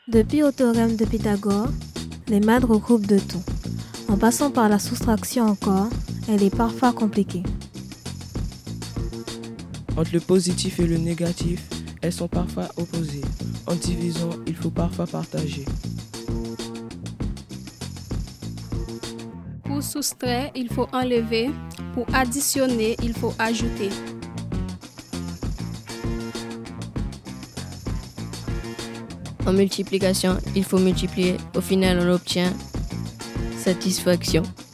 Depuis au théorème de Pythagore, les maths regroupent de tout. En passant par la soustraction encore, elle est parfois compliquée. Entre le positif et le négatif, elles sont parfois opposées. En divisant, il faut parfois partager. Pour soustraire, il faut enlever. Pour additionner, il faut ajouter. En multiplication, il faut multiplier. Au final, on obtient satisfaction.